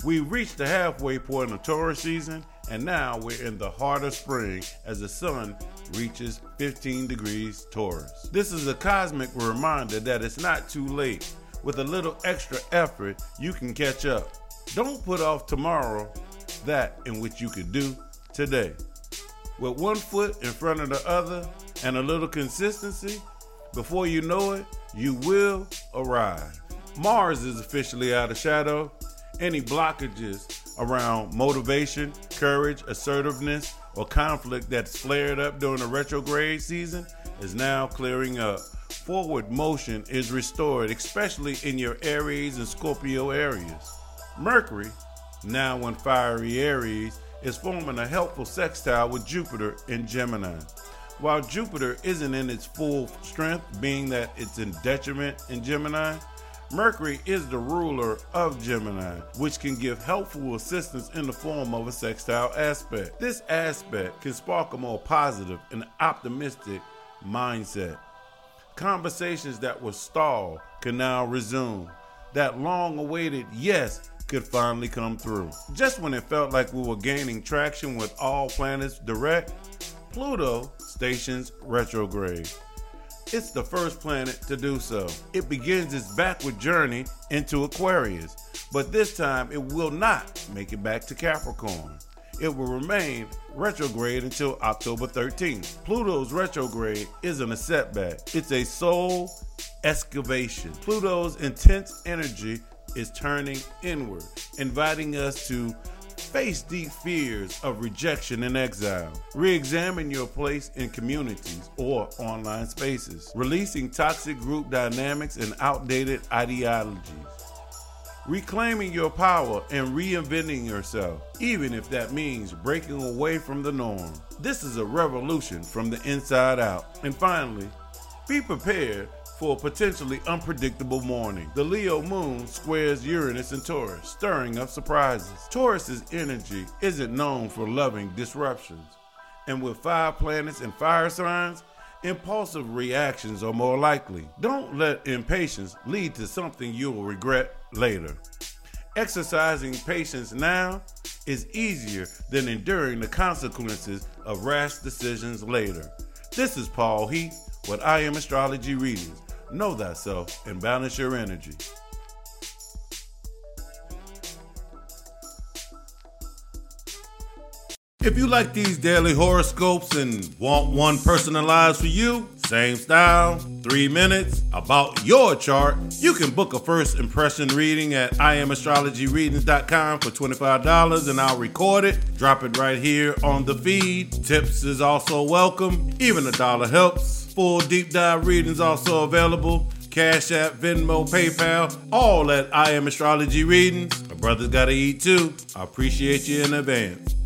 We reached the halfway point of Taurus season, and now we're in the heart of spring as the sun reaches 15 degrees Taurus. This is a cosmic reminder that it's not too late. With a little extra effort, you can catch up. Don't put off tomorrow that in which you could do today. With one foot in front of the other and a little consistency, before you know it, you will arrive. Mars is officially out of shadow. Any blockages around motivation, courage, assertiveness, or conflict that's flared up during the retrograde season is now clearing up. Forward motion is restored, especially in your Aries and Scorpio areas. Mercury, now in fiery Aries, is forming a helpful sextile with Jupiter in Gemini. While Jupiter isn't in its full strength, being that it's in detriment in Gemini, Mercury is the ruler of Gemini, which can give helpful assistance in the form of a sextile aspect. This aspect can spark a more positive and optimistic mindset. Conversations that were stalled can now resume. That long-awaited yes could finally come through. Just when it felt like we were gaining traction with all planets direct, Pluto stations retrograde. It's the first planet to do so. It begins its backward journey into Aquarius, but this time it will not make it back to Capricorn. It will remain retrograde until October 13th. Pluto's retrograde isn't a setback. It's a soul excavation. Pluto's intense energy is turning inward, inviting us to face deep fears of rejection and exile. Re-examine your place in communities or online spaces, releasing toxic group dynamics and outdated ideologies. Reclaiming your power and reinventing yourself, even if that means breaking away from the norm. This is a revolution from the inside out. And finally, be prepared for a potentially unpredictable morning. The Leo moon squares Uranus and Taurus, stirring up surprises. Taurus's energy isn't known for loving disruptions. And with 5 planets and fire signs, impulsive reactions are more likely. Don't let impatience lead to something you'll regret later. Exercising patience now is easier than enduring the consequences of rash decisions later. This is Paul Heath with I Am Astrology Readings. Know thyself and balance your energy. If you like these daily horoscopes and want one personalized for you, same style, 3 minutes, about your chart, you can book a first impression reading at IamAstrologyReadings.com for $25 and I'll record it, drop it right here on the feed. Tips is also welcome, even $1 helps. Full deep dive readings also available. Cash App, Venmo, PayPal, all at I Am Astrology Readings. My brother's gotta eat too. I appreciate you in advance.